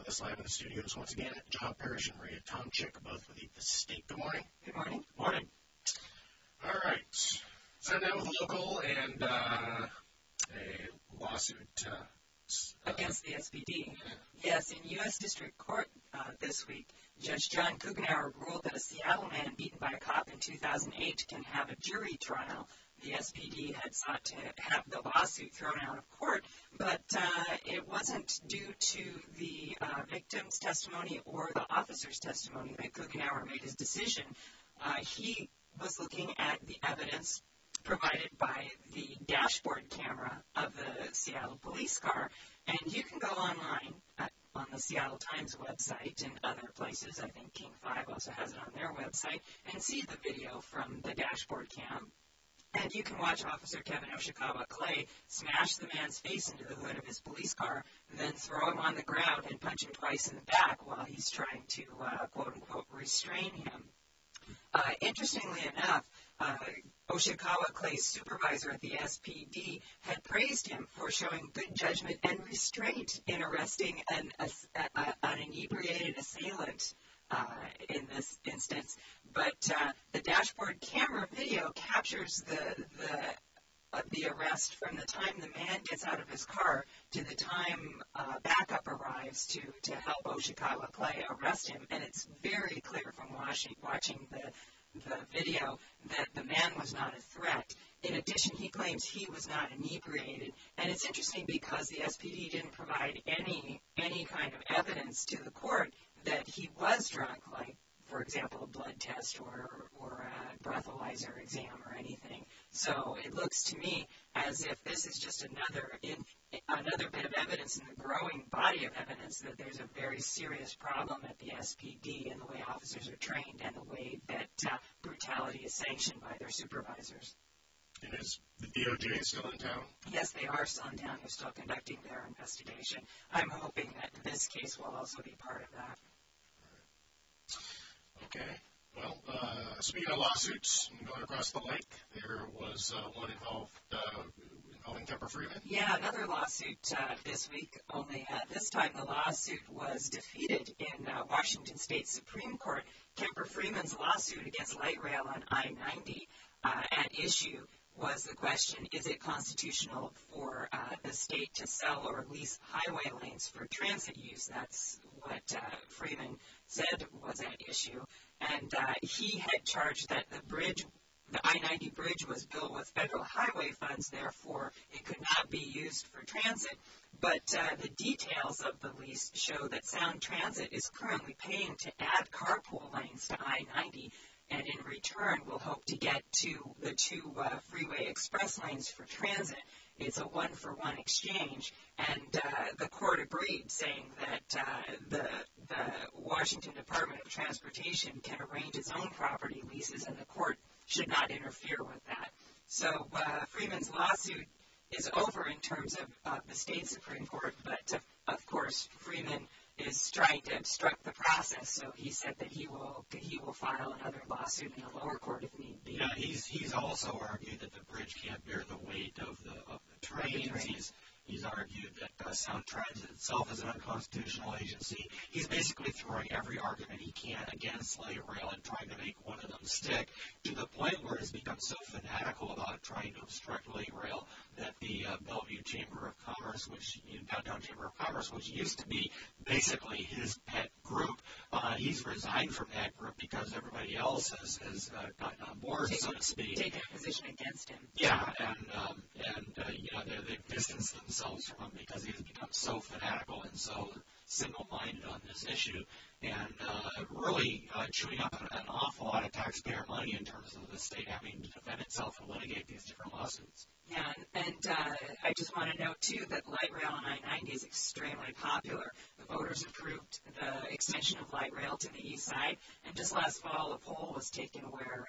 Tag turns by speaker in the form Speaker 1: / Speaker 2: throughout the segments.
Speaker 1: with us live in the studios once again, John Parrish and Maria Tomczyk, both with the state. Good morning.
Speaker 2: Good morning.
Speaker 1: Morning. All right. Starting out with local and a lawsuit
Speaker 2: against the SPD. Yes, in U.S. District Court this week, Judge John Kugenauer ruled that a Seattle man beaten by a cop in 2008 can have a jury trial. The SPD had sought to have the lawsuit thrown out of court, but it wasn't due to the victim's testimony or the officer's testimony that Kugenauer made his decision. He was looking at the evidence provided by the dashboard camera of the Seattle police car, and you can go online on the Seattle Times website and other places. I think King 5 also has it on their website, and see the video from the dashboard cam. And you can watch Officer Kevin Oshikawa Clay smash the man's face into the hood of his police car, then throw him on the ground and punch him twice in the back while he's trying to, quote-unquote, restrain him. Interestingly enough, Oshikawa Clay's supervisor at the SPD had praised him for showing good judgment and restraint in arresting an inebriated assailant in this instance. But the dashboard camera video captures the arrest from the time the man gets out of his car to the time backup arrives to help Oshikawa Clay arrest him. And it's very clear from watching the video that the man was not a threat. In addition, he claims he was not inebriated. And it's interesting because the SPD didn't provide any kind of evidence to the court that he was drunk, like, for example, a blood test or a breathalyzer exam or anything. So it looks to me as if this is just another bit of evidence in the growing body of evidence that there's a very serious problem at the SPD in the way officers are trained and the way that brutality is sanctioned by their supervisors.
Speaker 1: And is the DOJ still in town?
Speaker 2: Yes, they are still in town. They're still conducting their investigation. I'm hoping that this case will also be part of that.
Speaker 1: Okay. Well, speaking of lawsuits, going across the lake, there was one involving Kemper Freeman.
Speaker 2: Yeah, another lawsuit this week, only this time the lawsuit was defeated in Washington State Supreme Court. Kemper Freeman's lawsuit against light rail on I-90 at issue was the question, is it constitutional for the state to sell or lease highway lanes for transit use? That's what Freeman said was at issue. And he had charged that the I-90 bridge was built with federal highway funds, therefore it could not be used for transit. But the details of the lease show that Sound Transit is currently paying to add carpool lanes to I-90, and in return will hope to get to the two freeway express lanes for transit. It's a one-for-one exchange, and the court agreed, saying that the Washington Department of Transportation can arrange its own property leases, and the court should not interfere with that. So Freeman's lawsuit is over in terms of the state Supreme Court, but of course Freeman is trying to obstruct the process, so he said that he will file another lawsuit in the lower court if need be.
Speaker 3: Yeah, he's also argued that the bridge can't bear the weight of the trains. He's argued that Sound Transit itself is an unconstitutional agency. He's basically throwing every argument he can against light rail and trying to make one of them stick, to the point where he's become so fanatical about trying to obstruct light rail that the Bellevue Chamber of Commerce, Downtown Chamber of Commerce, which used to be basically his pet group, he's resigned from that group because everybody else has gotten on board, so to speak.
Speaker 2: Taken a position against him.
Speaker 3: Yeah, and they've distanced themselves from him because he has become so fanatical and so single-minded on this issue, and really chewing up an awful lot of taxpayer money in terms of the state having to defend itself and litigate these different lawsuits.
Speaker 2: Yeah, and I just want to note, too, that light rail on I-90 is extremely popular. The voters approved the extension of light rail to the east side, and just last fall, a poll was taken where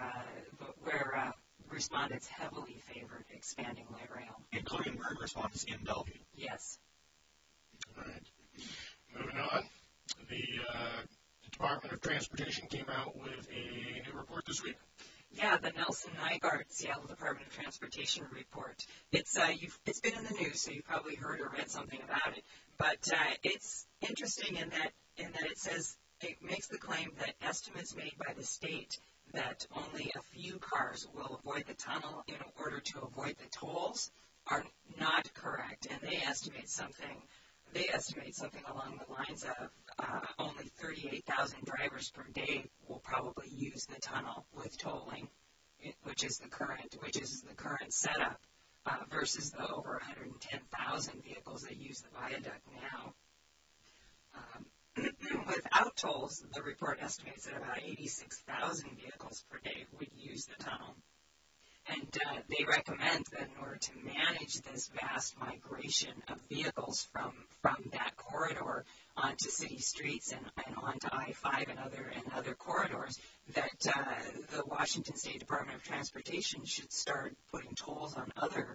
Speaker 2: respondents heavily favored expanding light rail.
Speaker 3: Including respondents in Bellevue.
Speaker 2: Yes.
Speaker 1: All right. Moving on, the Department of Transportation came out with a new report this week.
Speaker 2: Yeah, the Nelson Nygaard Seattle Department of Transportation report. It's been in the news, so you've probably heard or read something about it. But it's interesting in that it says it makes the claim that estimates made by the state that only a few cars will avoid the tunnel in order to avoid the tolls are not correct, and they estimate something along the lines of only 38,000 drivers per day will probably use the tunnel with tolling, which is the current setup, versus the over 110,000 vehicles that use the viaduct now. Without tolls, the report estimates that about 86,000 vehicles per day would use the tunnel. And they recommend that in order to manage this vast migration of vehicles from that corridor onto city streets and onto I-5 and other corridors, that the Washington State Department of Transportation should start putting tolls on other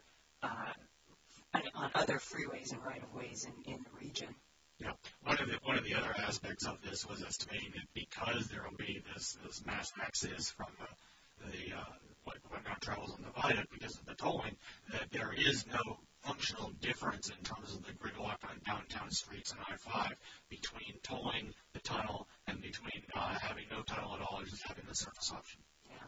Speaker 2: freeways and right-of-ways in the region.
Speaker 3: Yeah, one of the other aspects of this was estimating that because there will be this mass exodus from what now travels on the viaduct because of the tolling, that there is no functional difference in terms of the gridlock on downtown streets and I-5 between tolling the tunnel and between having no tunnel at all or just having the surface option.
Speaker 2: Yeah.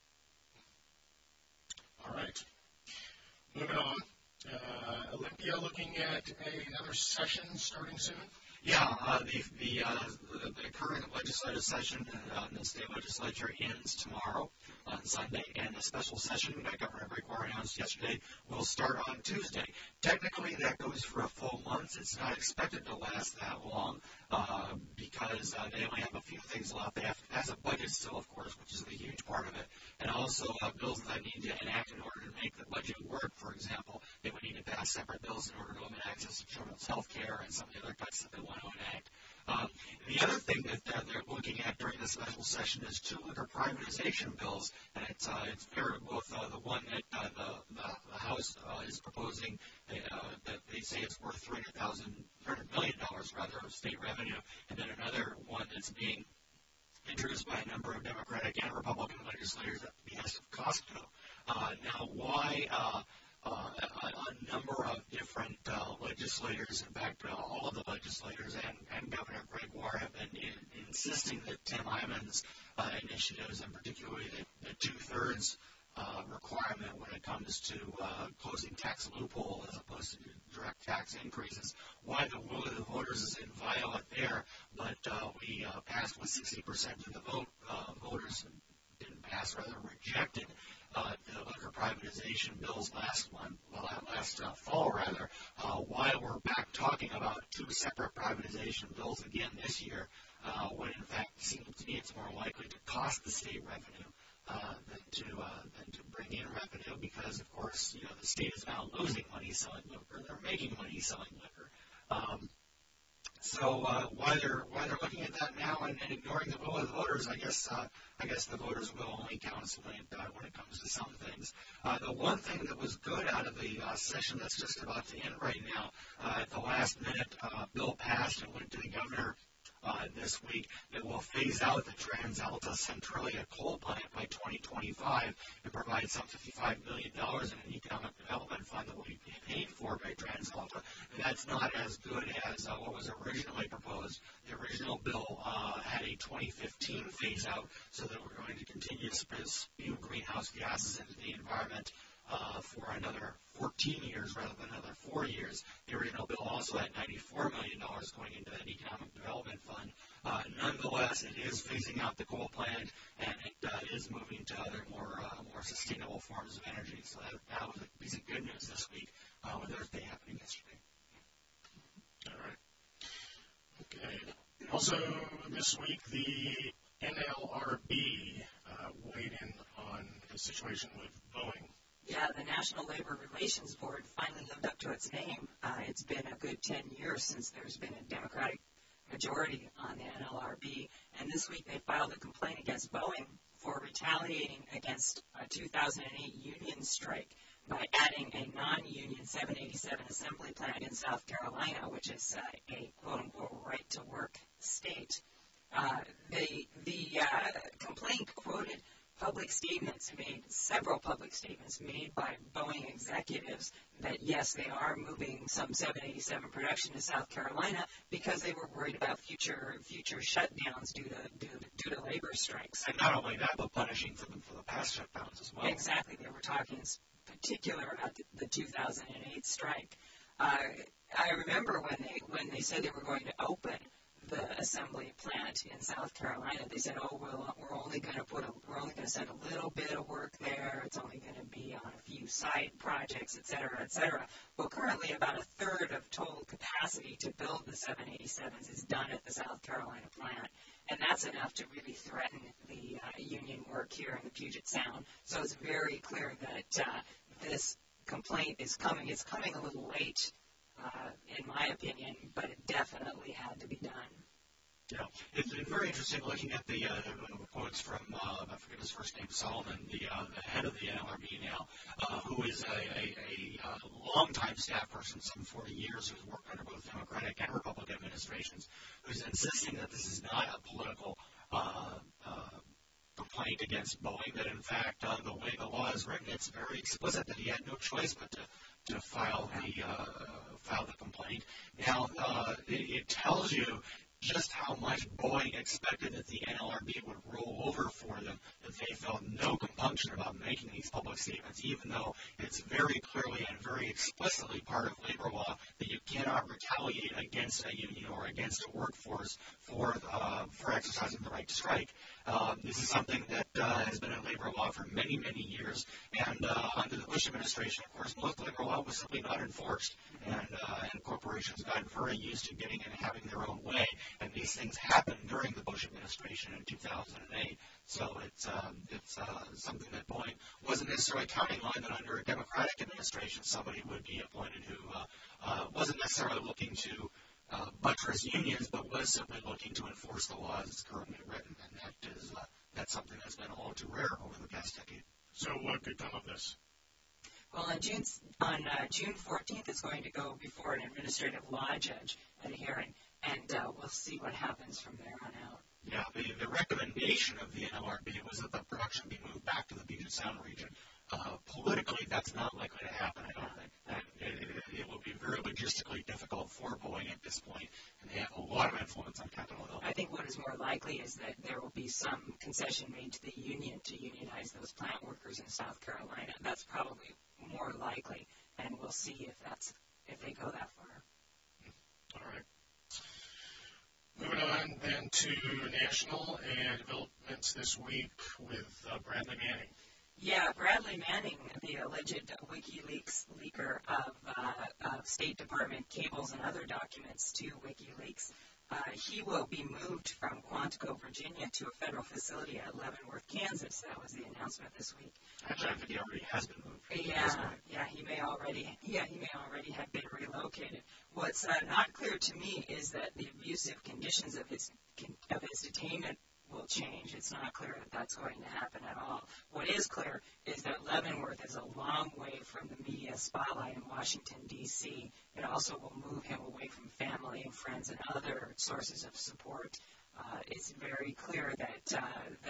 Speaker 1: All right. Moving on. Olympia looking at another session starting soon?
Speaker 3: Yeah, the current legislative session in the state legislature ends tomorrow on Sunday, and the special session that Governor Gregoire announced yesterday will start on Tuesday. Technically, that goes for a full month. It's not expected to last that long because they only have a few things left. They have to pass a budget still, of course, which is a huge part of it, and also bills that need to enact in order to make the budget work. For example, they would need to pass separate bills in order to limit access to children's health care and some of the other cuts that they want to enact. The other thing that they're looking at during the special session is two liquor privatization bills, and it's both the one that the House is proposing that they say it's worth $300 million rather of state revenue, and then another one that's being introduced by a number of Democratic and Republican legislators at the behest of Costco. Now, why a number of different legislators, in fact, all of the legislators and Governor Gregoire have been insisting that Tim Hyman's initiatives, and particularly the two-thirds requirement when it comes to closing tax loophole as opposed to direct tax increases, why the will of the voters is inviolate there, but we passed with 60% of the voters didn't pass, rather rejected the liquor privatization bills last fall, why we're back talking about two separate privatization bills again this year, when in fact it seems to me it's more likely to cost the state revenue than to bring in revenue, because of course the state is now losing money selling liquor, they're making money selling liquor. So why they're looking at that now and ignoring the will of the voters, I guess the voters will only count when it comes to some things. The one thing that was good out of the session that's just about to end right now, at the last minute, bill passed and went to the governor this week that will phase out the TransAlta Centralia coal plant by 2025 and provide some $55 million in an economic development fund that will be paid for by TransAlta. And that's not as good as what was originally proposed. The original bill had a 2015 phase out so that we're going to continue to spew greenhouse gases into the environment for another 14 years rather than another 4 years. The original bill also had $94 million going into that economic development fund. Nonetheless, it is phasing out the coal plant, and it is moving to other more sustainable forms of energy. So that was a piece of good news this week with Earth Day happening yesterday.
Speaker 1: All right. Okay. Also this week, the NLRB weighed in on the situation with Boeing.
Speaker 2: Yeah, the National Labor Relations Board finally lived up to its name. It's been a good 10 years since there's been a Democratic majority on the NLRB, and this week they filed a complaint against Boeing for retaliating against a 2008 union strike by adding a non-union 787 assembly plant in South Carolina, which is a quote-unquote right-to-work state. The complaint quoted public several public statements made by Boeing executives that, yes, they are moving some 787 production to South Carolina because they were worried about future shutdowns due to labor strikes.
Speaker 3: And not only that, but punishing them for the past shutdowns as well.
Speaker 2: Exactly. They were talking in particular about the 2008 strike. I remember when they said they were going to open the assembly plant in South Carolina, they said, "Oh, we're only going to send a little bit of work there. It's only going to be on a few side projects, et cetera, et cetera." Well, currently, about a third of total capacity to build the 787s is done at the South Carolina plant, and that's enough to really threaten the union work here in the Puget Sound. So it's very clear that this complaint is coming. It's coming a little late, in my opinion, but it definitely had to be done.
Speaker 3: Yeah, it's been very interesting looking at the quotes from, I forget his first name, Solomon, the head of the NLRB now, who is a longtime staff person, some 40 years, who's worked under both Democratic and Republican administrations, who's insisting that this is not a political complaint against Boeing, that in fact, the way the law is written, it's very explicit that he had no choice but to file the complaint. Now, it tells you just how much Boeing expected that the NLRB would roll over for them, that they felt no compunction about making these public statements, even though it's very clearly and very explicitly part of labor law that you cannot retaliate against a union or against a workforce for exercising the right to strike. This is something that has been in labor law for many, many years, and under the Bush administration, of course, most labor law was simply not enforced, and corporations got very used to getting and having their own way, and these things happened during the Bush administration in 2008. So it's something that Boeing wasn't necessarily counting on, that under a Democratic administration somebody would be appointed who wasn't necessarily looking to buttress unions, but was simply looking to enforce the law as it's currently written, and that's something that's been all too rare over the past decade.
Speaker 1: So what could come of this?
Speaker 2: Well, on June 14th, it's going to go before an administrative law judge at a hearing, and we'll see what happens from there on out.
Speaker 3: Yeah, the recommendation of the NLRB was that the production be moved back to the Puget Sound region. Politically, that's not likely to happen, I don't think. And it will be very logistically difficult for Boeing at this point, and they have a lot of influence on Capitol Hill.
Speaker 2: I think what is more likely is that there will be some concession made to the union to unionize those plant workers in South Carolina. That's probably more likely, and we'll see if they go that far.
Speaker 1: All right. Moving on then to national and developments this week with Bradley Manning.
Speaker 2: Yeah, Bradley Manning, the alleged WikiLeaks leaker of State Department cables and other documents to WikiLeaks, he will be moved from Quantico, Virginia, to a federal facility at Leavenworth, Kansas. That was the announcement this week.
Speaker 3: Actually, I think he already has been moved.
Speaker 2: Yeah, he may already have been relocated. What's not clear to me is that the abusive conditions of his detainment will change. It's not clear that that's going to happen at all. What is clear is that Leavenworth is a long way from the media spotlight in Washington, D.C. It also will move him away from family and friends and other sources of support. It's very clear that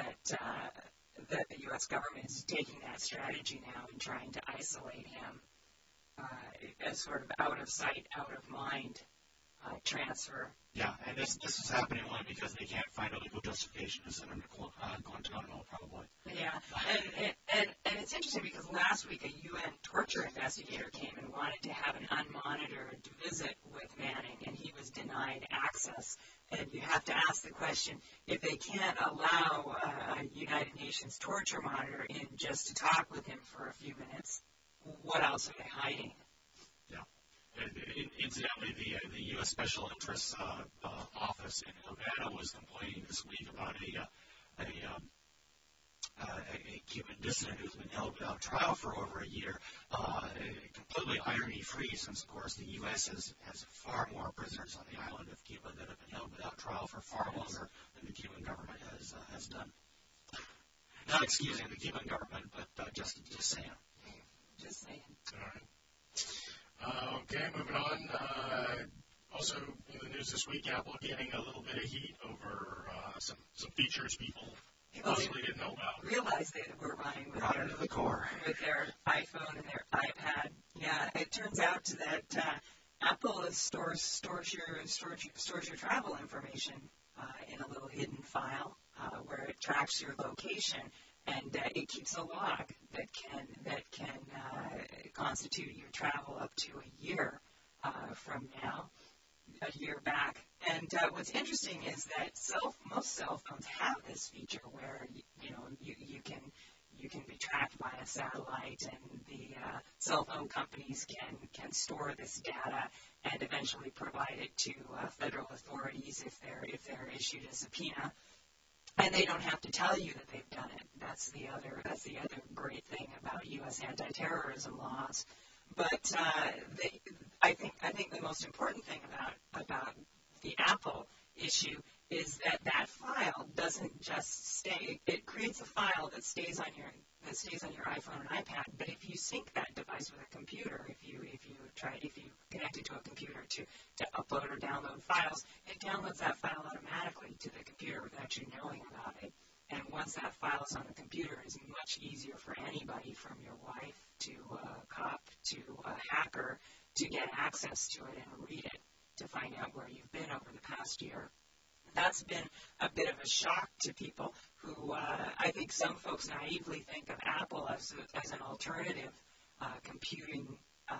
Speaker 2: the U.S. government is taking that strategy now and trying to isolate him as sort of out of sight, out of mind transfer.
Speaker 3: Yeah, and this is happening only because they can't find a legal justification to send him to Guantanamo, probably.
Speaker 2: Yeah, and it's interesting because last week a UN torture investigator came and wanted to have an unmonitored visit with Manning, and he was denied access. And you have to ask the question, if they can't allow a United Nations torture monitor in just to talk with him for a few minutes, what else are they hiding?
Speaker 3: Incidentally, the U.S. Special Interests Office in Havana was complaining this week about a Cuban dissident who's been held without trial for over a year, completely irony-free, since, of course, the U.S. has far more prisoners on the island of Cuba that have been held without trial for far longer than the Cuban government has done. Not excusing the Cuban government, but just saying.
Speaker 2: Just saying.
Speaker 1: All right. Okay, moving on. Also in the news this week, Apple getting a little bit of heat over some features people possibly didn't know about.
Speaker 2: Realize they were running with
Speaker 3: Right into the core.
Speaker 2: with their iPhone and their iPad. Yeah, it turns out that Apple stores your travel information in a little hidden file where it tracks your location, and it keeps a log that can constitute your travel up to a year from now, a year back. And what's interesting is that most cell phones have this feature where you can be tracked by a satellite, and the cell phone companies can store this data and eventually provide it to federal authorities if they're issued a subpoena. And they don't have to tell you that they've done it. That's the other great thing about U.S. anti-terrorism laws. But I think the most important thing about the Apple issue is that file doesn't just stay. It creates a file that stays on your iPhone and iPad. But if you sync that device with a computer, if you connect it to a computer to upload or download files, it downloads that file automatically to the computer without you knowing about it. And once that file is on the computer, it's much easier for anybody, from your wife to a cop to a hacker, to get access to it and read it to find out where you've been over the past year. That's been a bit of a shock to people who I think some folks naively think of Apple as an alternative computer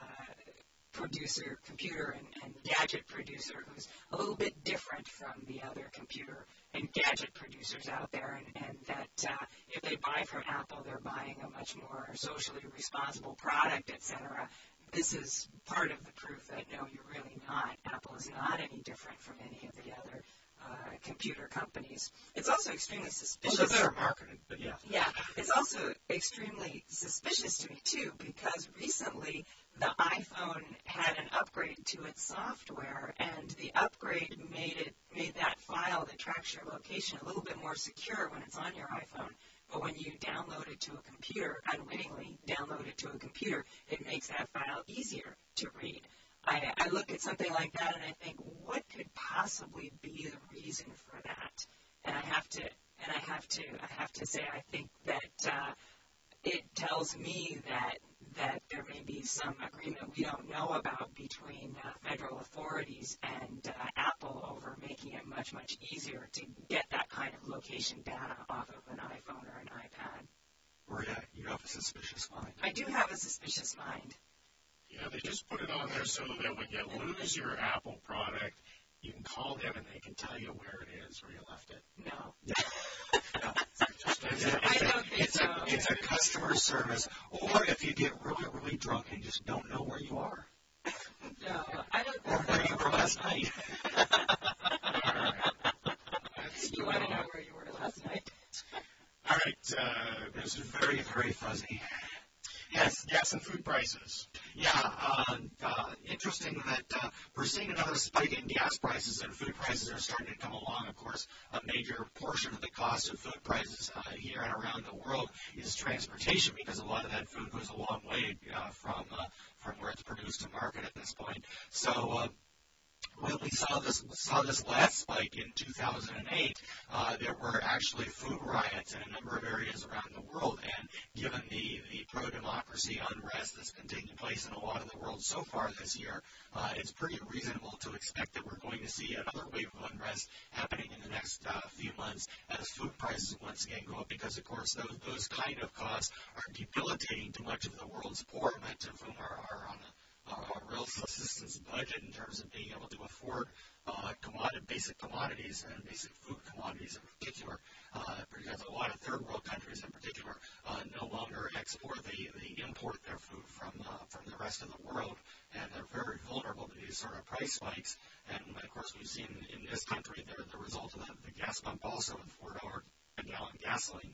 Speaker 2: and gadget producer who's a little bit different from the other computer and gadget producers out there, and that if they buy from Apple, they're buying a much more socially responsible product, etc. This is part of the proof that, no, you're really not. Apple is not any different from any of the other computer companies. It's also extremely suspicious.
Speaker 3: Well, they're better marketed, but yeah.
Speaker 2: Yeah, it's also extremely suspicious to me, too, because recently the iPhone had an upgrade to its software, and the upgrade made that file that tracks your location a little bit more secure when it's on your iPhone. But when you download it to a computer, unwittingly download it to a computer, it makes that file easier to read. I look at something like that and I think, what could possibly be the reason for that? And I have to say, I think that it tells me that there may be some agreement we don't know about between federal authorities and Apple over making it much, much easier to get that kind of location data off of an iPhone or an iPad.
Speaker 3: Maria, you have a suspicious mind.
Speaker 2: I do have a suspicious mind.
Speaker 1: Yeah, they just put it on there so that when you lose your Apple product, you can call them and they can tell you where it is, where you left it.
Speaker 2: No.
Speaker 3: I don't think so. It's a customer service. Or if you get really, really drunk and just don't know where you are.
Speaker 2: No, I don't think
Speaker 3: or where you were last night.
Speaker 1: All right.
Speaker 2: You want to know where you were last night?
Speaker 1: All right.
Speaker 3: This is very, very fuzzy.
Speaker 1: Yes, gas and food prices.
Speaker 3: Yeah, interesting that we're seeing another spike in gas prices, and food prices are starting to come along. Of course, a major portion of the cost of food prices here and around the world is transportation, because a lot of that food goes a long way from where it's produced to market at this point. So when we saw this last spike in 2008, there were actually food riots in a number of areas around the world, and given the pro-democracy unrest that's been taking place in a lot of the world so far this year, it's pretty reasonable to expect that we're going to see another wave of unrest happening in the next few months as food prices once again go up, because, of course, those kind of costs are debilitating to much of the world's poor, much of whom are on a real subsistence budget in terms of being able to afford basic commodities and basic food commodities in particular, because a lot of third world countries in particular no longer export, they import their food from the rest of the world, and they're very vulnerable to these sort of price spikes. And of course, we've seen in this country the result of the gas pump also with $4 a gallon gasoline.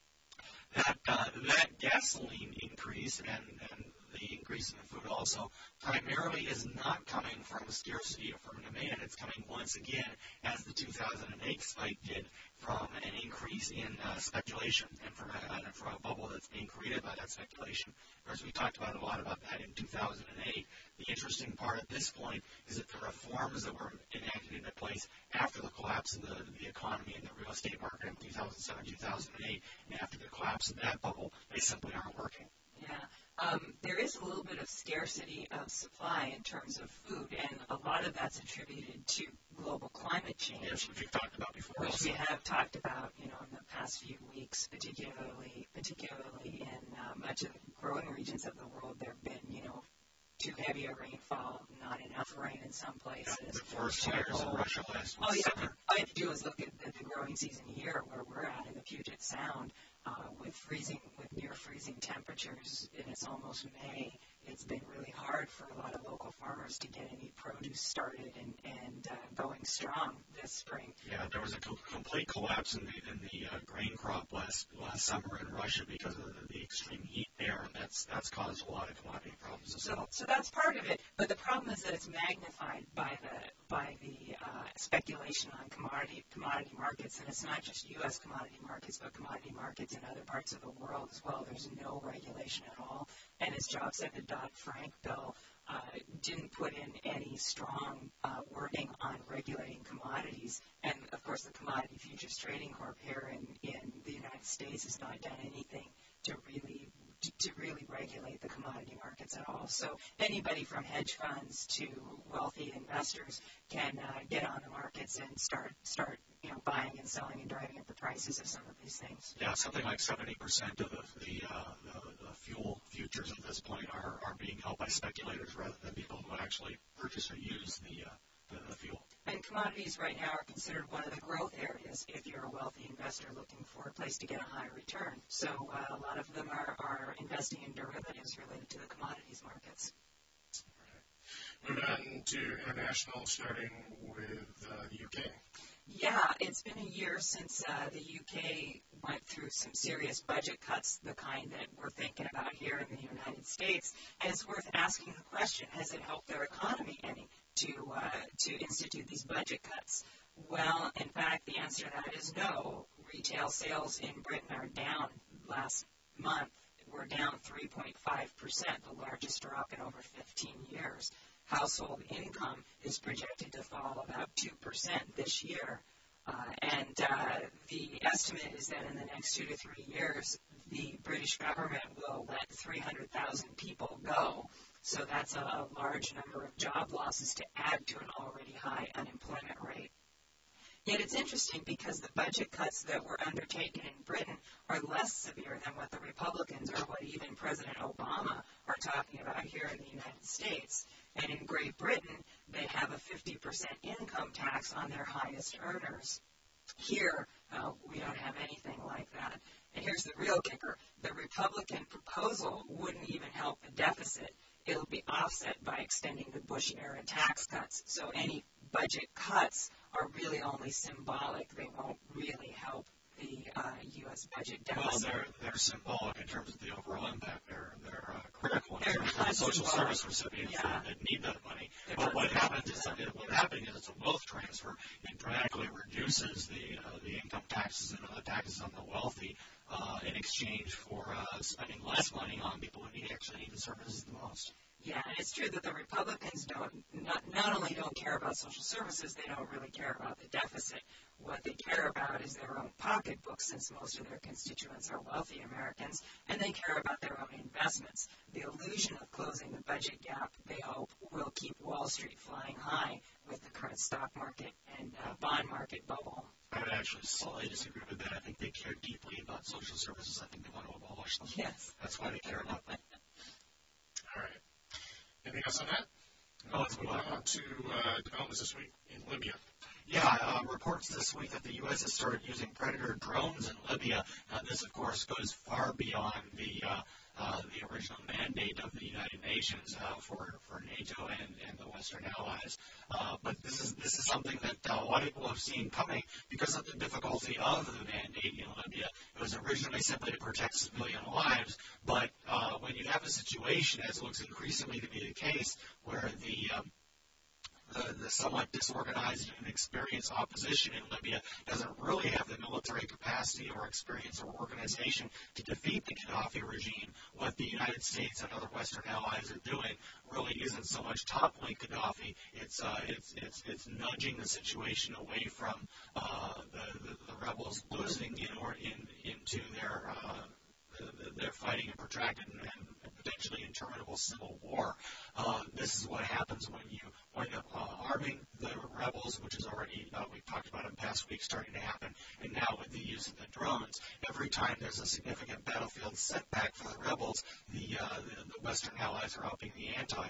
Speaker 3: That gasoline increase and the increase in the food also primarily is not coming from scarcity or from demand. It's coming once again, as the 2008 spike did, from an increase in speculation and from a bubble that's being created by that speculation. Whereas we talked about a lot about that in 2008. The interesting part at this point is that the reforms that were enacted into place after the collapse of the economy and the real estate market in 2007, 2008, and after the collapse of that bubble, they simply aren't working.
Speaker 2: Yeah. There is a little bit of scarcity of supply in terms of food, and a lot of that's attributed to global climate change.
Speaker 3: Yes, which we've talked about before.
Speaker 2: Which we have talked about, in the past few weeks, particularly in much of the growing regions of the world. There have been, too heavy a rainfall, not enough rain in some places.
Speaker 3: Yeah, the forest fires in Russia last
Speaker 2: summer.
Speaker 3: Summer.
Speaker 2: All you have to do is look at the growing season here, where we're at in the Puget Sound, with near freezing temperatures, and it's almost May. It's been really hard for a lot of local farmers to get any produce started and going strong this spring.
Speaker 3: Yeah, there was a complete collapse in the grain crop last summer in Russia because of the extreme heat there, and that's caused a lot of commodity problems as well.
Speaker 2: So that's part of it, but the problem is that it's magnified by the speculation on commodity markets, and it's not just U.S. commodity markets, but commodity markets in other parts of the world as well. There's no regulation at all, and as Job said, the Dodd-Frank bill didn't put in any strong wording on regulating commodities, and of course the Commodity Futures Trading Corp here in the United States has not done anything to really regulate the commodity markets at all. So anybody from hedge funds to wealthy investors can get on the markets and start buying and selling and driving up the prices of some of these things.
Speaker 3: Yeah, something like 70% of the fuel futures at this point are being held by speculators rather than people who actually purchase or use the fuel.
Speaker 2: And commodities right now are considered one of the growth areas if you're a wealthy investor looking for a place to get a high return. So a lot of them are investing in derivatives related to the commodities markets.
Speaker 1: Moving on to international, starting with the UK.
Speaker 2: Yeah, it's been a year since the UK went through some serious budget cuts, the kind that we're thinking about here in the United States. And it's worth asking the question, has it helped their economy any to institute these budget cuts? Well, in fact, the answer to that is no. Retail sales in Britain are down. Last month, we're down 3.5%, the largest drop in over 15 years. Household income is projected to fall about 2% this year. And the estimate is that in the next 2 to 3 years, the British government will let 300,000 people go. So that's a large number of job losses to add to an already high unemployment rate. Yet it's interesting because the budget cuts that were undertaken in Britain are less severe than what the Republicans or what even President Obama are talking about here in the United States. And in Great Britain, they have a 50% income tax on their highest earners. Here, we don't have anything like that. And here's the real kicker. The Republican proposal wouldn't even help the deficit. It'll be offset by extending the Bush-era tax cuts. So any budget cuts are really only symbolic. They won't really help the U.S. budget deficit.
Speaker 3: Well, they're symbolic in terms of the overall impact. They're critical in terms of the social service recipients that need that money. But what happens is it's a wealth transfer. It dramatically reduces the income taxes and other taxes on the wealthy in exchange for spending less money on people who actually need the services the most.
Speaker 2: Yeah, and it's true that the Republicans not only don't care about social services, they don't really care about the deficit. What they care about is their own pocketbooks, since most of their constituents are wealthy Americans, and they care about their own investments. The illusion of closing the budget gap, they hope, will keep Wall Street flying high with the current stock market and bond market bubble.
Speaker 3: I would actually slightly disagree with that. I think they care deeply about social services. I think they want to abolish them.
Speaker 2: Yes.
Speaker 3: That's why they care about them.
Speaker 1: All right. Anything else on that? Let's move on to developments this week in Libya.
Speaker 3: Yeah, reports this week that the U.S. has started using Predator drones in Libya. This, of course, goes far beyond the original mandate of the United Nations for NATO and the Western allies. But this is something that a lot of people have seen coming because of the difficulty of the mandate in Libya. It was originally simply to protect civilian lives, but when you have a situation, as looks increasingly to be the case, where the somewhat disorganized and inexperienced opposition in Libya doesn't really have the military capacity or experience or organization to defeat the Gaddafi regime. What the United States and other Western allies are doing really isn't so much toppling Gaddafi. It's nudging the situation away from the rebels losing into their fighting a protracted and potentially interminable civil war. This is what happens when you wind up arming the rebels, which is already, we've talked about in past weeks, starting to happen, and now with the use of the drones. Every time there's a significant battlefield setback for the rebels, the Western allies are upping the ante.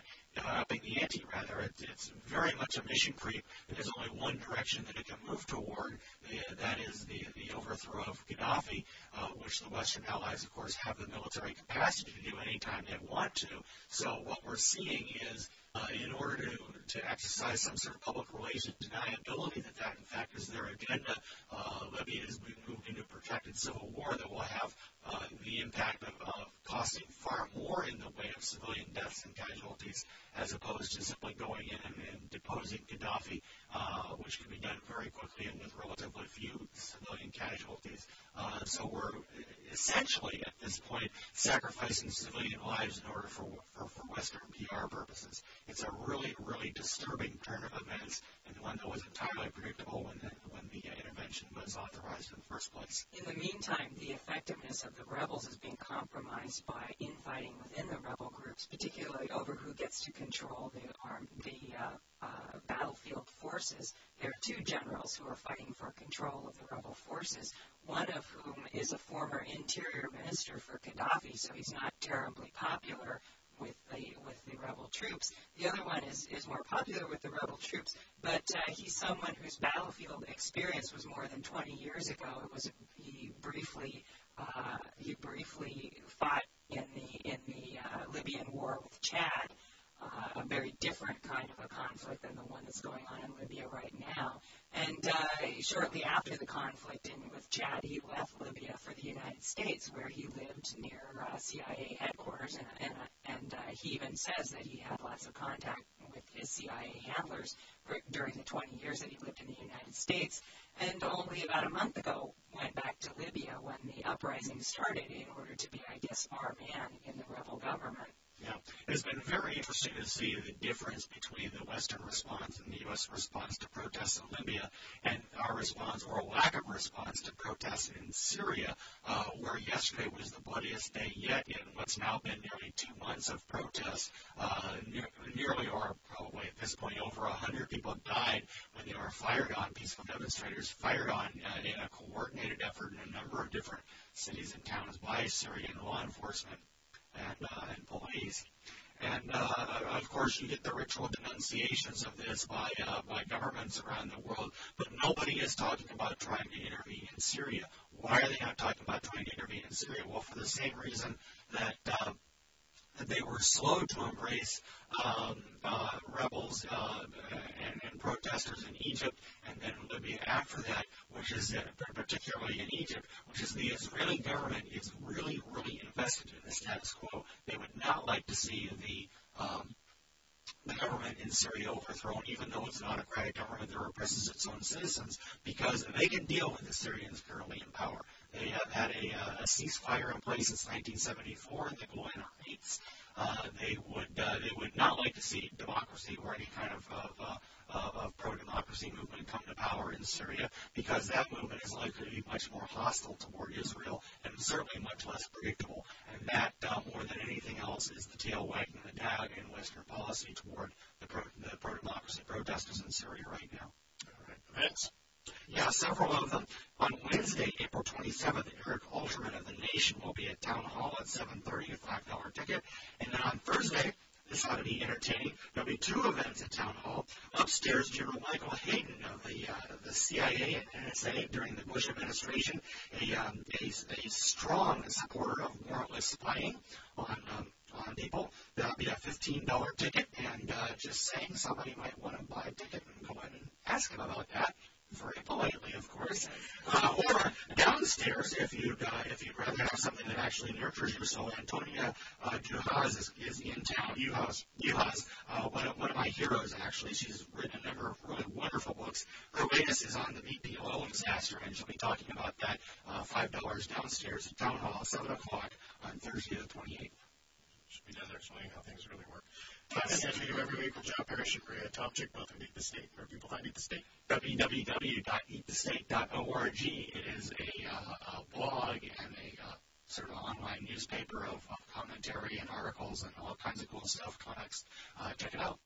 Speaker 3: It's very much a mission creep. There's only one direction that it can move toward. That is the overthrow of Gaddafi, which the Western allies, of course, have the military capacity to do anytime they want to. So what we're seeing is, in order to exercise some sort of public relations deniability that in fact is their agenda, Libya is being moved into a protracted civil war that will have the impact of costing far more in the way of civilian deaths and casualties, as opposed to simply going in and deposing Gaddafi, which can be done very quickly and with relatively few civilian casualties. So we're essentially, at this point, sacrificing civilian lives in order for Western PR purposes. It's a really, really disturbing turn of events, and one that was entirely predictable when the intervention was authorized in the first place.
Speaker 2: In the meantime, the effectiveness of the rebels is being compromised by infighting within the rebel groups, particularly over who gets to control the battlefield forces. There are two generals who are fighting for control of the rebel forces, one of whom is a former interior minister for Gaddafi, so he's not terribly popular with the rebel troops. The other one is more popular with the rebel troops, but he's someone whose battlefield experience was more than 20 years ago. He briefly fought in the Libyan war with Chad, a very different kind of a conflict than the one that's going on in Libya right now. And shortly after the conflict with Chad, he left Libya for the United States, where he lived near CIA headquarters, and he even says that he had lots of contact with his CIA handlers during the 20 years that he lived in the United States, and only about a month ago went back to Libya when the uprising started in order to be, I guess, our man in the rebel government.
Speaker 3: Yeah, it's been very interesting to see the difference between the Western response and the U.S. response to protests in Libya and our response or lack of response to protests in Syria, where yesterday was the bloodiest day yet in what's now been nearly 2 months of protests. Nearly, or probably at this point, over 100 people died when they were fired on, peaceful demonstrators fired on in a coordinated effort in a number of different cities and towns by Syrian law enforcement and police. And, of course, you get the ritual denunciations of this by governments around the world, but nobody is talking about trying to intervene in Syria. Why are they not talking about trying to intervene in Syria? Well, for the same reason that they were slow to embrace rebels and protesters in Egypt and then Libya after that, which is particularly in Egypt, which is the Israeli government is really, really invested in the status quo. They would not like to see the government in Syria overthrown, even though it's an autocratic government that represses its own citizens, because they can deal with the Syrians currently in power. They have had a ceasefire in place since 1974 in the Golan Heights. They would not like to see democracy or any kind of pro-democracy movement come to power in Syria, because that movement is likely to be much more hostile toward Israel and certainly much less predictable. And that, more than anything else, is the tail wagging the dog in Western policy toward the pro-democracy protesters in Syria right now.
Speaker 1: All right. Vince?
Speaker 3: Yeah, several of them. On Wednesday, April 27th, Eric Alterman of The Nation will be at Town Hall at 7:30, a $5 ticket. And then on Thursday, this ought to be entertaining, there'll be 2 events at Town Hall. Upstairs, General Michael Hayden of the CIA and NSA during the Bush administration, a strong supporter of warrantless spying on people. That'll be a $15 ticket, and just saying, somebody might want to buy a ticket and go in and ask him about that. very politely, of course, or downstairs if you'd rather have something that actually nurtures you. So Antonia Juhasz is in town. Juhasz, one of my heroes, actually. She's written a number of really wonderful books. Her latest is on the BP oil disaster, and she'll be talking about that $5 downstairs at Town Hall at 7 o'clock on Thursday the 28th.
Speaker 1: Should be down there explaining how things really work. And as we do every week with John Parrish and Maria Tomczyk, both of Eat the State. Where people find Eat the State?
Speaker 3: www.eatthestate.org. It is a blog and a sort of online newspaper of commentary and articles and all kinds of cool stuff, comics. Check it out.